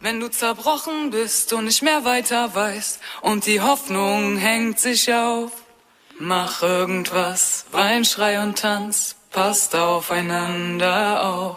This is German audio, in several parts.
Wenn du zerbrochen bist und nicht mehr weiter weißt und die Hoffnung hängt sich auf, mach irgendwas, wein, schrei und tanz, passt aufeinander auf.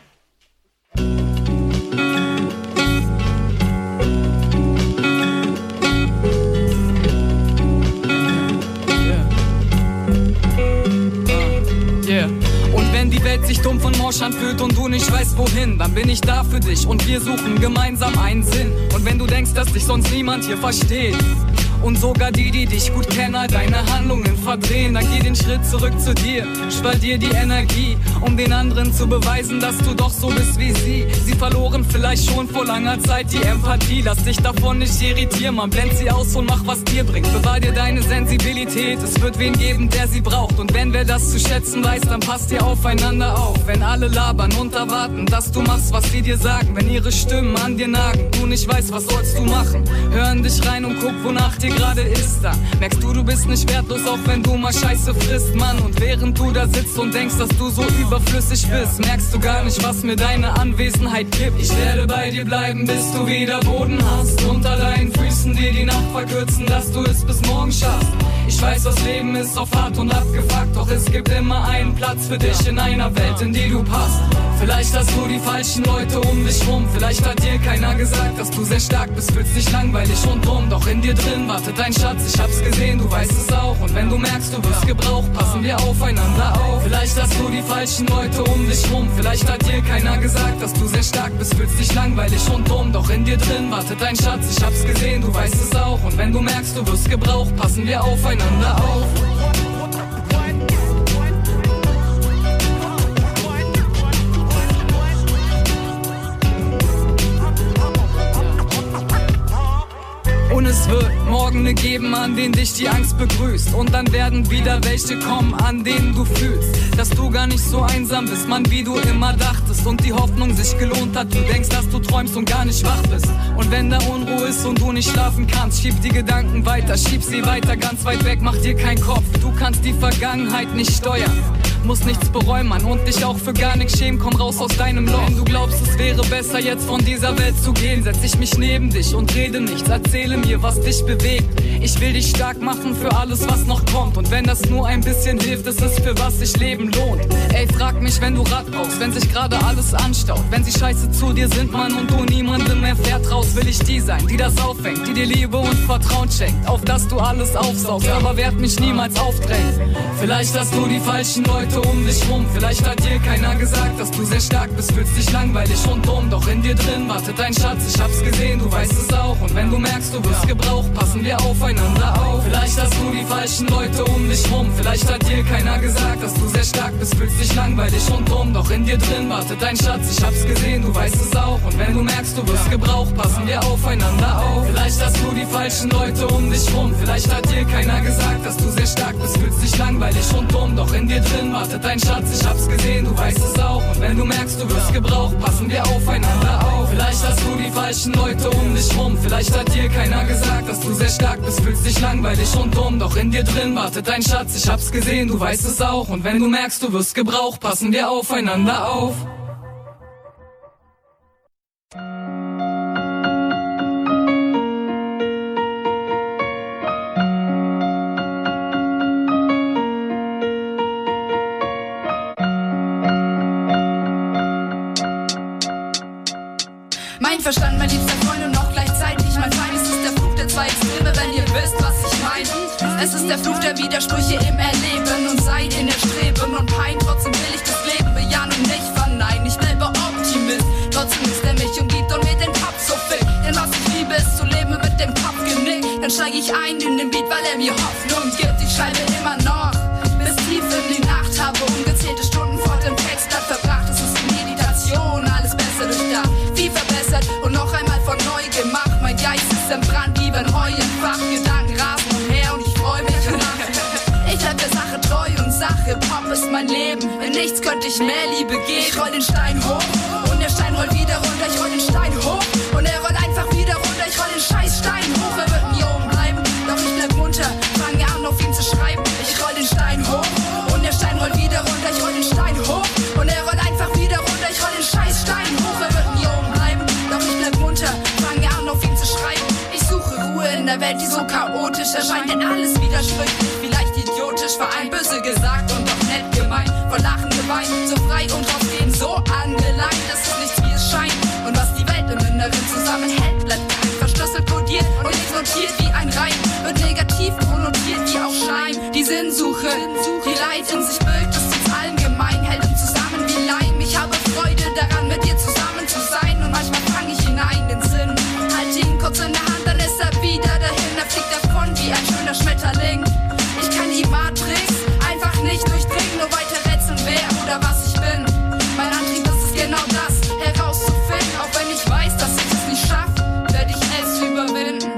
Und wenn die Welt sich dumm von morsch anfühlt und du nicht weißt wohin, dann bin ich da für dich und wir suchen gemeinsam einen Sinn. Und wenn du denkst, dass dich sonst niemand hier versteht und sogar die dich gut kennen, all deine Handlungen verdrehen, dann geh den Schritt zurück zu dir, spar dir die Energie, um den anderen zu beweisen, dass du doch so bist wie sie. Sie verloren vielleicht schon vor langer Zeit die Empathie, lass dich davon nicht irritieren, man blend sie aus und mach was dir bringt. Bewahr dir deine Sensibilität, es wird wen geben, der sie braucht. Und wenn wer das zu schätzen weiß, dann passt ihr aufeinander auf. Wenn alle labern und erwarten, dass du machst, was sie dir sagen, wenn ihre Stimmen an dir nagen, du nicht weißt, was sollst du machen, hören dich rein und guck, wonach dir gerade ist. Da merkst du bist nicht wertlos, auch wenn du mal Scheiße frisst, Mann. Und während du da sitzt und denkst, dass du so überflüssig bist, merkst du gar nicht, was mir deine Anwesenheit gibt. Ich werde bei dir bleiben, bis du wieder Boden hast. Unter deinen Füßen dir die Nacht verkürzen, dass du es bis morgen schaffst. Ich weiß, das Leben ist oft hart und abgefuckt, doch es gibt immer einen Platz für dich in einer Welt, in die du passt. Vielleicht hast du die falschen Leute um dich rum, vielleicht hat dir keiner gesagt, dass du sehr stark bist, fühlst dich langweilig und dumm, doch in dir drin wartet ein Schatz, ich hab's gesehen, du weißt es auch. Und wenn du merkst, du wirst gebraucht, passen wir aufeinander auf. Vielleicht hast du die falschen Leute um dich rum, vielleicht hat dir keiner gesagt, dass du sehr stark bist, fühlst dich langweilig und dumm, doch in dir drin wartet ein Schatz, ich hab's gesehen, du weißt es auch. Und wenn du merkst, du wirst gebraucht, passen wir aufeinander auf. Und es wird morgen ne geben, an denen dich die Angst begrüßt. Und dann werden wieder welche kommen, an denen du fühlst, dass du gar nicht so einsam bist, Mann, wie du immer dachtest. Und die Hoffnung sich gelohnt hat, du denkst, dass du träumst und gar nicht wach bist. Und wenn da Unruhe ist und du nicht schlafen kannst, schieb die Gedanken weiter, schieb sie weiter, ganz weit weg, mach dir keinen Kopf. Du kannst die Vergangenheit nicht steuern, musst nichts bereuen, Mann, und dich auch für gar nichts schämen, komm raus aus deinem Loch. Wenn du glaubst, es wäre besser, jetzt von dieser Welt zu gehen, setz ich mich neben dich und rede nichts, erzähle mir, was dich bewegt. Ich will dich stark machen für alles, was noch kommt. Und wenn das nur ein bisschen hilft, ist es für was sich Leben lohnt. Ey, frag mich, wenn du Rat brauchst, wenn sich gerade alles anstaut, wenn sie scheiße zu dir sind, Mann, und du niemandem mehr vertraust, will ich die sein, die das auffängt, die dir Liebe und Vertrauen schenkt, auf dass du alles aufsaugst, aber werd mich niemals aufdrängen. Vielleicht hast du die falschen Leute um dich rum, vielleicht hat dir keiner gesagt, dass du sehr stark bist, fühlst dich langweilig und dumm, doch in dir drin wartet ein Schatz, ich hab's gesehen, du weißt es auch. Und wenn du merkst, du wirst gebraucht, passen wir aufeinander auf. Vielleicht hast du die falschen Leute um dich rum, vielleicht hat dir keiner gesagt, dass du sehr stark bist, fühlst dich langweilig und dumm, doch in dir drin wartet ein Schatz, ich hab's gesehen, du weißt es auch. Und wenn du merkst, du wirst gebraucht, passen wir aufeinander auf. Vielleicht hast du die falschen Leute um dich rum, vielleicht hat dir keiner gesagt, dass du sehr stark bist, fühlst dich langweilig und dumm, doch in dir drin wartet ein Schatz, ich hab's gesehen, du weißt es auch. Und wenn du merkst, du wirst gebraucht, passen wir aufeinander auf. Vielleicht hast du die falschen Leute um dich rum, vielleicht hat dir keiner gesagt, dass du sehr stark bist, fühlst dich langweilig und dumm, doch in dir drin wartet ein Schatz, ich hab's gesehen, du weißt es auch. Und wenn du merkst, du wirst gebraucht, passen wir aufeinander auf. Mein Verstand, mein liebster Freund und auch gleichzeitig mein Feind. Es ist der Fluch der zwei Extreme, wenn ihr wisst, was ich meine. Es ist der Fluch der Widersprüche im Erleben und seid in der Streben und Pein. Trotzdem will ich das Leben bejahen und nicht verneinen. Ich bleibe Optimist, trotzdem ist er mich umgibt und mir den Kopf so fick. Denn was ich liebe ist zu leben mit dem Kopf genickt. Dann steig ich ein in den Beat, weil er mir Hoffnung gibt. Ich schreibe immer noch bis tief in die Nacht, habe ungezählte Stunden vor dem Textblatt verbracht. Es ist Meditation, alles besser durchdacht, viel verbessert und noch einmal von neu gemacht. Mein Geist ist entbrannt wie ein Heu im Fach. Gedanken rasen umher und ich freu mich und lache. Ich bleib der Sache treu und Sache, Pop ist mein Leben. In nichts könnte ich mehr Liebe geben. Ich roll den Stein hoch und der Stein rollt wieder runter. Ich roll den Stein hoch und er rollt einfach wieder runter. Ich roll den scheiß Stein hoch, er wird nie oben bleiben. Doch ich bleib munter, fange an auf ihn zu schreiben. Ich roll den Stein hoch und der Stein rollt wieder runter. Ich roll den Stein hoch und er rollt einfach wieder runter. Ich roll den scheiß Stein hoch, er wird nie oben bleiben. Doch ich bleib munter, der Welt, die so chaotisch erscheint. Denn alles widersprüchlich, vielleicht idiotisch, vereint, böse gesagt und doch nett gemeint. Vor Lachen geweint, so frei und rausgehen, so angeleint. Das ist nichts wie es scheint. Und was die Welt im Inneren zusammenhält, bleibt geheim, verschlüsselt, kodiert und nicht notiert wie ein Reim. Wird negativ konnotiert wie auch Schleim. Die Sinnsuche, die Leid in sich birgt, das ist allen gemein, hält uns zusammen wie Leim. Ich habe Freude daran, mit dir zusammen zu sein. Und manchmal fang ich hinein den Sinn. Halte ihn kurz in der Hand, dann ist er wieder dahin. Er fliegt davon wie ein schöner Schmetterling. Ich kann die Matrix einfach nicht durchdringen, nur weiter rätseln, wer oder was ich bin. Mein Antrieb, das ist genau das, herauszufinden. Auch wenn ich weiß, dass ich es nicht schaffe, werde ich es überwinden.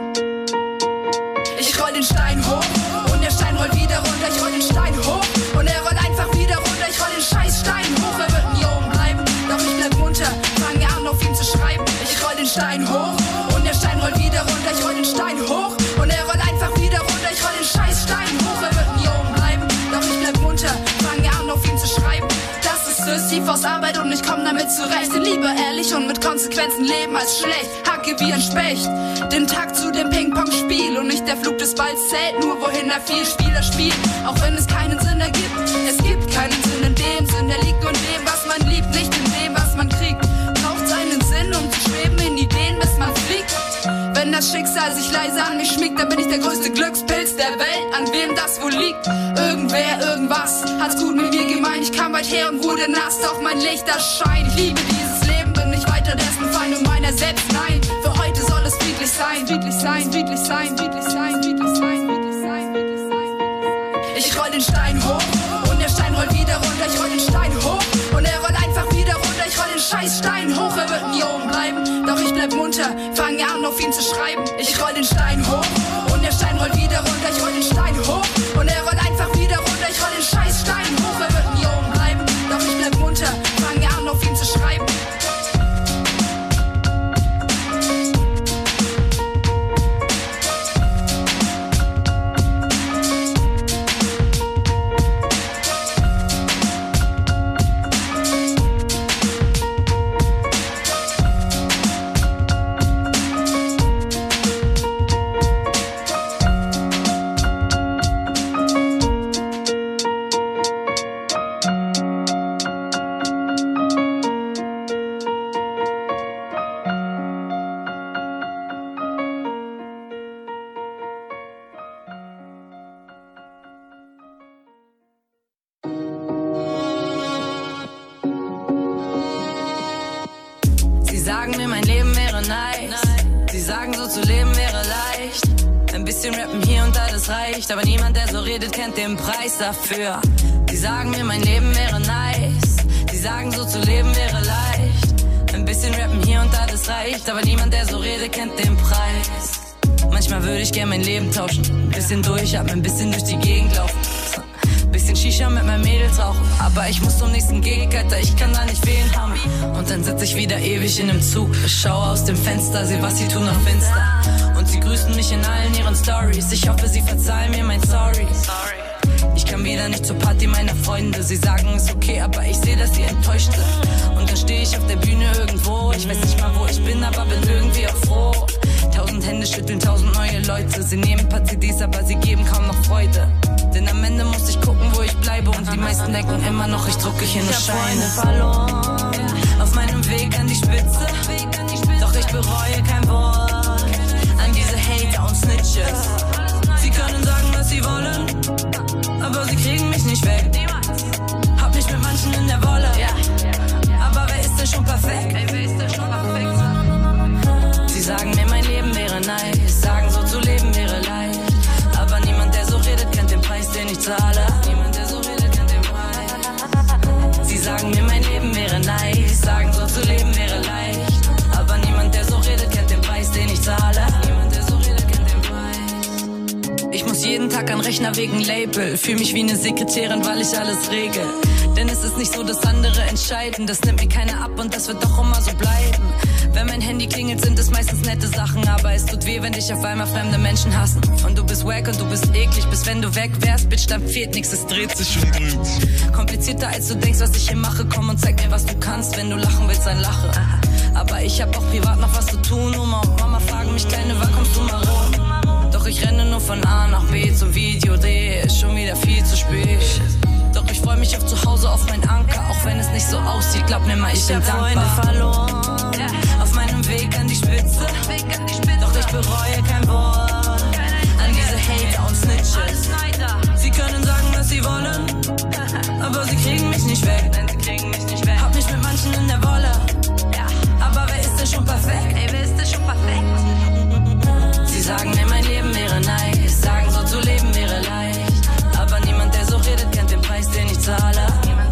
Ich roll den Stein hoch und der Stein rollt wieder runter. Ich roll den Stein hoch und er rollt einfach wieder runter. Ich roll den scheiß Stein hoch, er wird nie oben bleiben. Doch ich bleib munter, fange an auf ihn zu schreiben. Ich roll den Stein hoch und der Stein rollt wieder runter. Ich roll den Stein hoch und er rollt einfach wieder runter. Ich roll den scheiß Stein hoch, er wird nie oben bleiben. Doch ich bleib munter, fange an auf ihn zu schreiben. Das ist Sisyphos Arbeit und ich komm damit zurecht. Denn lieber ehrlich und mit Konsequenzen leben als schlecht. Hacke wie ein Specht, den Takt zu dem Ping-Pong-Spiel. Und nicht der Flug des Balls zählt, nur wohin er viel Spieler spielt. Auch wenn es keinen Sinn ergibt, es gibt keinen Sinn in dem Sinn. Der liegt nur in dem, was man liebt, nicht in dem, was man kriegt. Braucht seinen Sinn, um zu schweben in Ideen, bis man fliegt. Wenn das Schicksal sich leise an mich schmiegt, dann bin ich der größte Glückspilz der Welt. An wem das wohl liegt? Irgendwer, irgendwas hat's gut mit mir gemeint. Ich kam weit her und wurde nass, doch mein Licht erscheint. Ich liebe dieses Leben, bin nicht weiter dessen Feind und meiner selbst. Nein, für heute soll es friedlich sein. Friedlich sein, friedlich sein, friedlich sein, friedlich sein, friedlich sein, friedlich sein. Ich roll den Stein hoch und der Stein rollt wieder runter. Ich roll den Stein hoch und er rollt einfach wieder runter. Ich roll den scheiß Stein hoch, er wird nie oben bleiben. Doch ich bleib munter, fange an auf ihn zu schreiben. Ich roll den Stein hoch und der Stein rollt wieder runter. Ich roll den Stein hoch und er rollt einfach wieder runter. Ich roll den scheiß Stein hoch, er wird nie oben bleiben. Doch ich bleib munter, fange an auf ihn zu schreiben. sagen mir, mein Leben wäre nice. Sie sagen, so zu leben wäre leicht. Ein bisschen rappen hier und da, das reicht. Aber niemand, der so redet, kennt den Preis dafür. Sie sagen mir, mein Leben wäre nice. Sie sagen, so zu leben wäre leicht. Ein bisschen rappen hier und da, das reicht. Aber niemand, der so redet, kennt den Preis. Manchmal würde ich gern mein Leben tauschen. Ein bisschen durchatmen, ein bisschen durch die Gegend laufen. Bisschen Shisha mit meinen Mädels rauchen. Aber ich muss zum nächsten Gig, Alter, ich kann da nicht wählen haben. Und dann sitz ich wieder ewig in dem Zug. Schaue aus dem Fenster, seh, was sie tun auf Insta. Und sie grüßen mich in allen ihren Stories. Ich hoffe, sie verzeihen mir mein Sorry. Ich kann wieder nicht zur Party meiner Freunde. Sie sagen, ist okay, aber ich sehe, dass sie enttäuscht sind. Und dann stehe ich auf der Bühne irgendwo. Ich weiß nicht mal, wo ich bin, aber bin irgendwie auch froh. 1000 Hände schütteln, 1000 neue Leute. Sie nehmen ein paar CDs, aber sie geben kaum noch Freude. Denn am Ende muss ich gucken, wo ich bleibe. Und die meisten denken immer noch, ich drucke hier nur Scheine. Verloren, auf meinem Weg an die Spitze. Doch ich bereue kein Wort an diese Hater und Snitches. Sie können sagen, was sie wollen, aber sie kriegen mich nicht weg. Hab mich mit manchen in der Wolle, aber wer ist denn schon perfekt? Sie sagen mir, mein Leben wäre nice. Sagen, so zu leben wäre leicht. Aber niemand, der so redet, kennt den Preis, den ich zahle. Niemand, der so redet, kennt den Preis. Sie sagen mir, mein Leben wäre nice. Sagen, so zu leben wäre leicht. Aber niemand, der so redet, kennt den Preis, den ich zahle. Niemand, der so redet, kennt den Preis. Ich muss jeden Tag an Rechner wegen Label. Fühl mich wie eine Sekretärin, weil ich alles regel. Denn es ist nicht so, dass andere entscheiden. Das nimmt mir keiner ab und das wird doch immer so bleiben. Wenn mein Handy klingelt, sind es meistens nette Sachen. Aber es tut weh, wenn dich auf einmal fremde Menschen hassen. Und du bist wack und du bist eklig. Bis wenn du weg wärst, Bitch, dann fehlt nix, es dreht sich und dreht. Komplizierter als du denkst, was ich hier mache. Komm und zeig mir, was du kannst. Wenn du lachen willst, dann lache. Aber ich hab auch privat noch was zu tun. Oma und Mama fragen mich, Kleine, wann kommst du mal rum? von A nach B zum Videodreh, ist schon wieder viel zu spät. Doch ich freu mich auf zu Hause, auf meinen Anker, auch wenn es nicht so aussieht, glaub mir mal, ich bin dankbar. Freunde verloren, auf meinem Weg an die Spitze, doch ich bereue kein Wort an diese Hater und Snitches. Sie können sagen, was sie wollen, aber sie kriegen mich nicht weg. Hab mich mit manchen in der Wolle, aber wer ist denn schon perfekt? Sie sagen mir, mein Leben wäre nice, sagen so zu leben wäre leicht, aber niemand, der so redet, kennt den Preis, den ich zahle.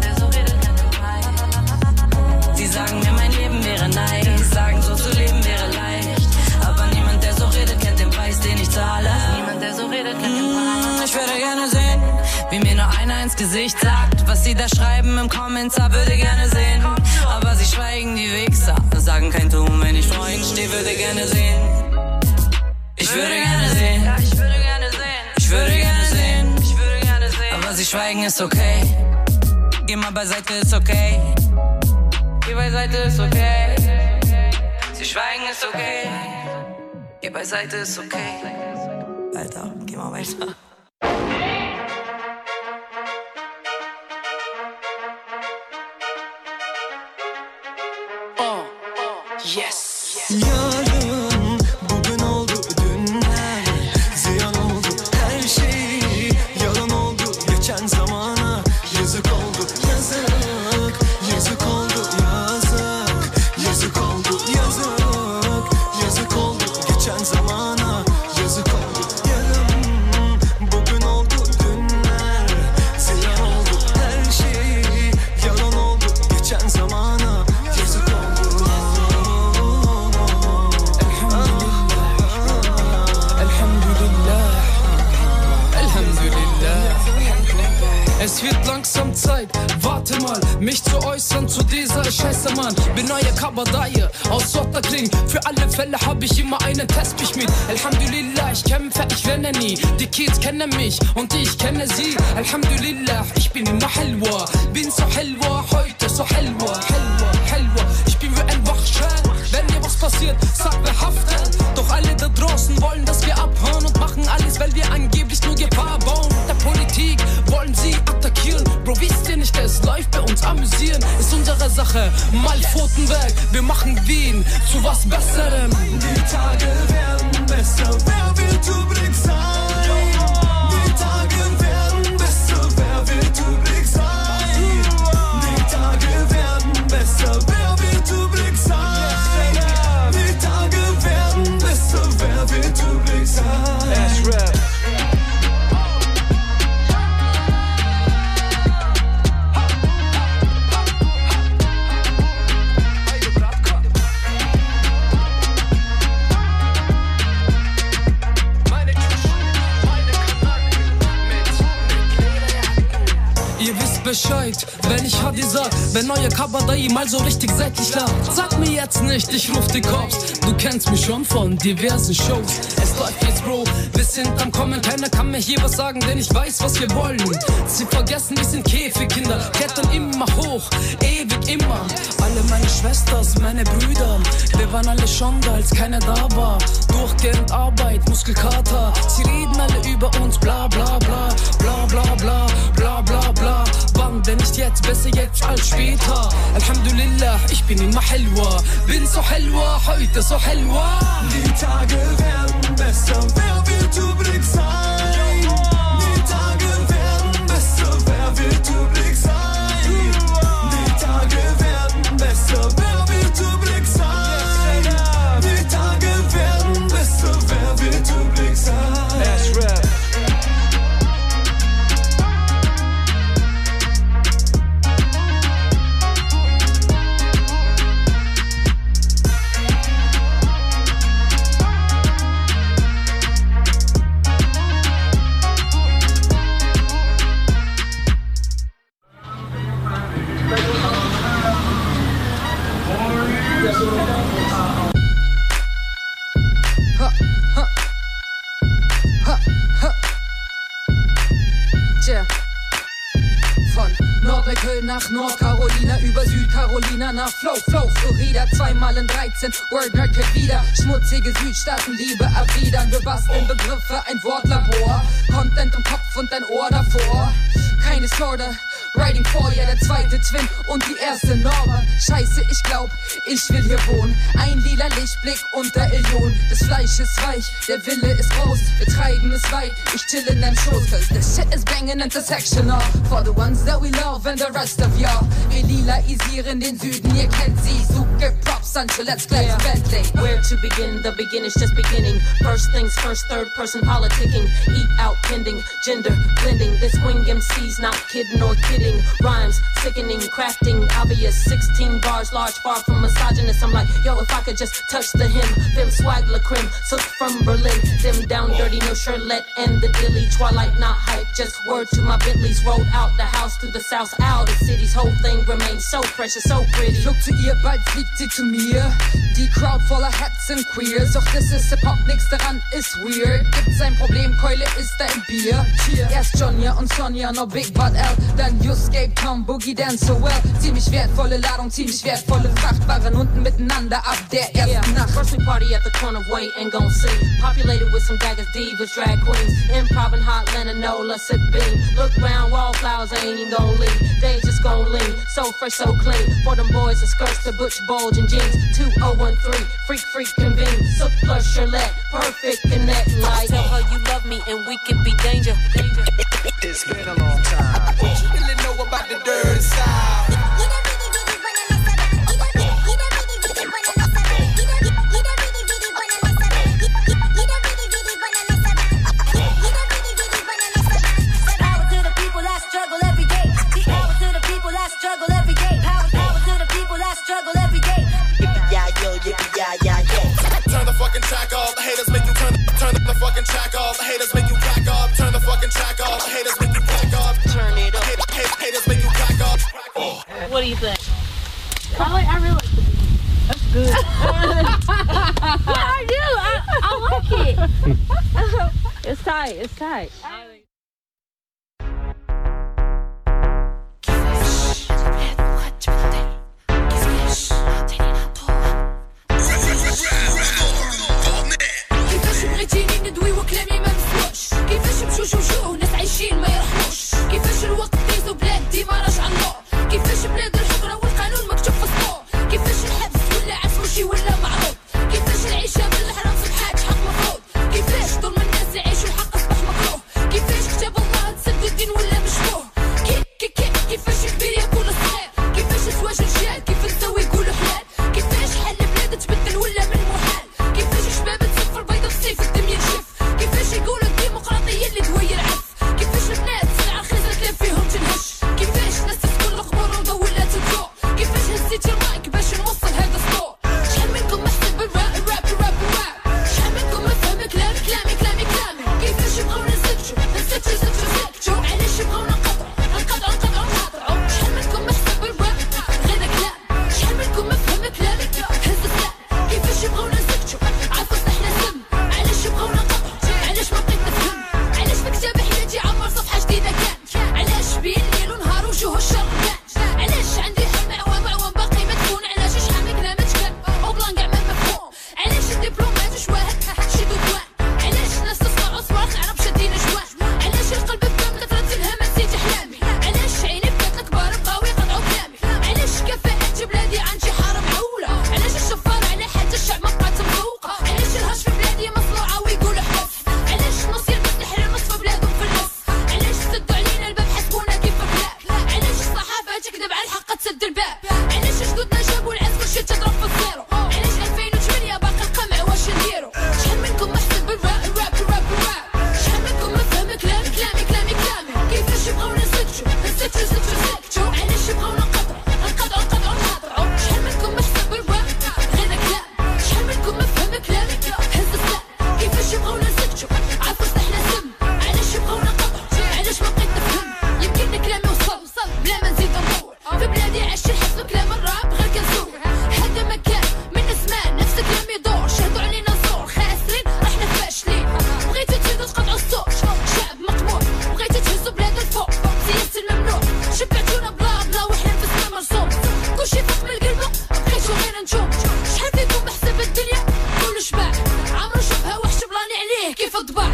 Sie sagen mir, mein Leben wäre nice, sagen so zu leben wäre leicht, aber niemand, der so redet, kennt den Preis, den ich zahle. Ich würde gerne sehen, wie mir nur einer ins Gesicht sagt, was sie da schreiben im Kommentar, würde gerne sehen, aber sie schweigen, die Wichser, sagen kein Tun, wenn ich vor ihnen stehe, würde gerne sehen. Ich würde gerne sehen, ich würde gerne sehen, aber sie schweigen, ist okay. Geh mal beiseite, ist okay. Geh beiseite, ist okay. Sie schweigen, ist okay. Geh beiseite, ist okay. Alter, geh mal weiter. Yes. Yarın bugün oldu dünler, ziyan oldu her şey, yalan oldu geçen zamana, yazık oldu yazık, yazık oldu yazık, yazık oldu yazık, yazık oldu geçen zamana, yazık oldu. Yarın bugün oldu dünler, ziyan oldu her şey, yalan oldu geçen zamana, yazık oldu. Es wird langsam Zeit, warte mal, mich zu äußern zu dieser Scheiße, Mann. Bin neue Kabadaie aus Otterkring. Für alle Fälle hab ich immer einen Testbich mit. Alhamdulillah, ich kämpfe, ich renne nie. Die Kids kennen mich und ich kenne sie. Alhamdulillah, ich bin immer Helwa. Bin so Helwa, heute so Helwa. Helwa, Helwa, ich bin wie ein Wachschein. Wenn dir was passiert, sag wer haftet. Doch alle da draußen wollen, dass wir abhauen und machen alles, weil wir angeblich nur Gefahr bauen. Der Politik wollen sie attackieren. Bro, wisst ihr nicht, es läuft bei uns amüsieren. Ist unsere Sache, mal Pfoten weg. Wir machen Wien zu was Besserem. Die Tage werden besser, wer wird übrig sein? Die Tage werden besser, wer wird übrig sein? Die Tage werden besser, wer wird übrig sein? Die Tage werden besser, wer wird übrig sein? That's rap. Bescheid, wenn ich Hadi sag, wenn neue Kabadai mal so richtig seitlich lag. Sag mir jetzt nicht, ich ruf die Cops. Du kennst mich schon von diversen Shows. Es läuft jetzt, Bro, wir sind am Kommen. Keiner kann mir hier was sagen, denn ich weiß, was wir wollen. Sie vergessen, wir sind Käfigkinder, klettern immer hoch, ewig immer. Alle meine Schwesters, meine Brüder, wir waren alle schon da, als keiner da war. Durchgehend Arbeit, Muskelkater. Sie reden alle über uns, bla bla bla, bla bla bla, bla bla bla. Wann, wenn nicht jetzt, besser jetzt als später. Alhamdulillah, ich bin immer Helwa. Bin so Helwa, heute so Helwa. Die Tage werden besser, wer wird übrig sein? Die Tage werden besser, wer wird übrig sein? Die Tage werden besser, wer wird übrig sein? Die Tage werden besser, wer wird übrig sein? That's rap. Black Hill nach Nordcarolina, über Südcarolina nach Flow, Florida, 2 mal in 13, Word Nerd kennt wieder, schmutzige Südstaatenliebe erwidern, wir basteln Begriffe, ein Wortlabor, Content im Kopf und ein Ohr davor, keine Sorte, Riding for ya, der zweite Twin und die erste Norma. Scheiße, ich glaub, ich will hier wohnen. Ein lila Lichtblick unter Illionen. Das Fleisch ist weich, der Wille ist groß. Wir treiben es weit, ich chill in deinem Schoß. Cause this shit is banging intersectional. For the ones that we love and the rest of y'all. Wir lilaisieren den Süden, ihr kennt sie. Suche Props, Sancho, let's clash Bentley. Where to begin? The beginning's just beginning. First things first, third person politicking. Eat out pending, gender blending. This wing MC's not kidding or kidding. Rhymes, sickening, crafting, obvious 16 bars, large, far from misogynist. I'm like, yo, if I could just touch the hem, them swag la creme, silk from Berlin, them down dirty, no shirtlet and the dilly, Twilight not hype, just word to my Bentleys, rolled out the house to the south, out of cities, whole thing remains so precious, so pretty. Ich flog zu ihr, bald fliegt sie zu mir, die Crowd voller Hats und Queers, doch das ist Hip-Hop, nix daran ist weird, gibt's ein Problem, Keule ist ein Bier, erst Jonya und Sonja, no Big Bad L, dann Escape, Tom, Boogie, Dance so well. Ziemlich wertvolle Ladung, ziemlich wertvolle Fracht waren unten miteinander ab der ersten Nacht. First we party at the corner, wait and gon' sing. Populated with some daggers, divas, drag queens. Improv and hot Lennola, sip bean. Look round, wallflowers ain't even gon' leave. They just gon' lean, so fresh, so clean. For them boys and skirts to butch, bulge and jeans. 2013, freak, convene. Sook plus Shirlette, perfect connect like. Tell her you love me and we can be danger. It's been a long time. What you really know about the dirty side? Power to the people that struggle every day. Power to the people that struggle every day. Power to the people that struggle every day. Yeah. Turn the fucking track off. The haters make you turn the fucking track off. The haters make you crack up. Turn the fucking track off. The haters make you crack up. Turn it up. Haters make you crack up. What do you think? I really like the beat. That's good. Yeah, I do. I like it. It's tight. كيفاش بغيتيني ندوي وكلامي ما مفهوش كيفاش مشوشوشو ناس عايشين ما يرحموش كيفاش الوقت ديزو بلاد ديما راجع النور كيفاش بلاد الحضرة والقانون مكتوب في السطور كيفاش الحبس ولا عفوشي ولا معروض كيفاش العيشة بالحرام صبحات حق مفروض كيفاش ظلم الناس يعيشوا الحق اصبح مكروه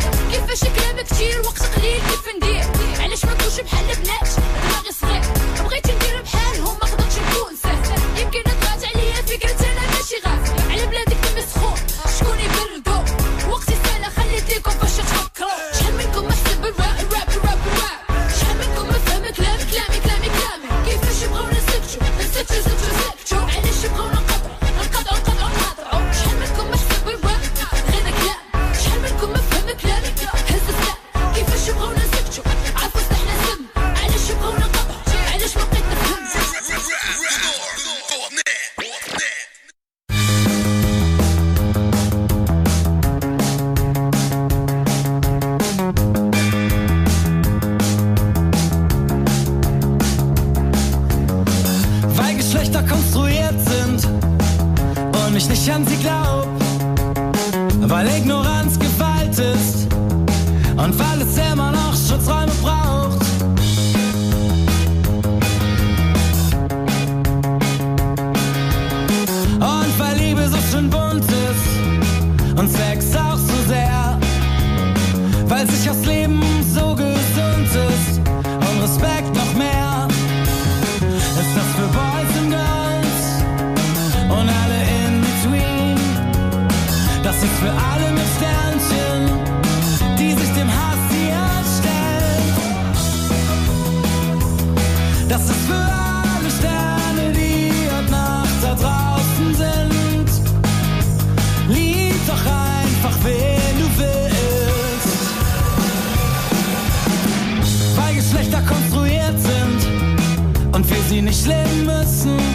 كيفاش كلام كتير وقت قليل كيف ندير علاش ما نكونش بحال البنات دماغي صغير بغيت ندير بحالهم ما قدرتش نكون سهل يمكن طلعت عليا فكرة انا ماشي غافل على بلادك دم سخون شكون يبردو وقتي سالا خليت ليكم فاش تفكروا شحال منكم محسب الراب شحال منكم ما فهم كلامي كيفاش بغاونا نسكتو علاش بغاونا نقطعو شحال منكم محسب الراب غير كلام شحال منكم ما فهم كلامي هز السلام كيفاش بغاونا نسكتو عارفو سلاحنا سم علاش بغاونا نقطعو علاش ما بقيت نفهم Weil Geschlechter konstruiert sind und ich nicht an sie glaub, weil Ignoranz Gewalt ist und weil es immer noch Schutzräume braucht. Und weil Liebe so schön bunt ist und Sex auch so sehr, weil sich das Leben so gesund ist und Respekt noch mehr. Ist das für Boys and Girls und alle in between? Das ist für alle mit Sternchen, die sich dem Hass hier stellen. Das ist für alle Sterne, die heute Nacht da draußen sind. Lieb doch einfach, wen du willst. Weil Geschlechter konstruiert sind und wir sie nicht leben müssen.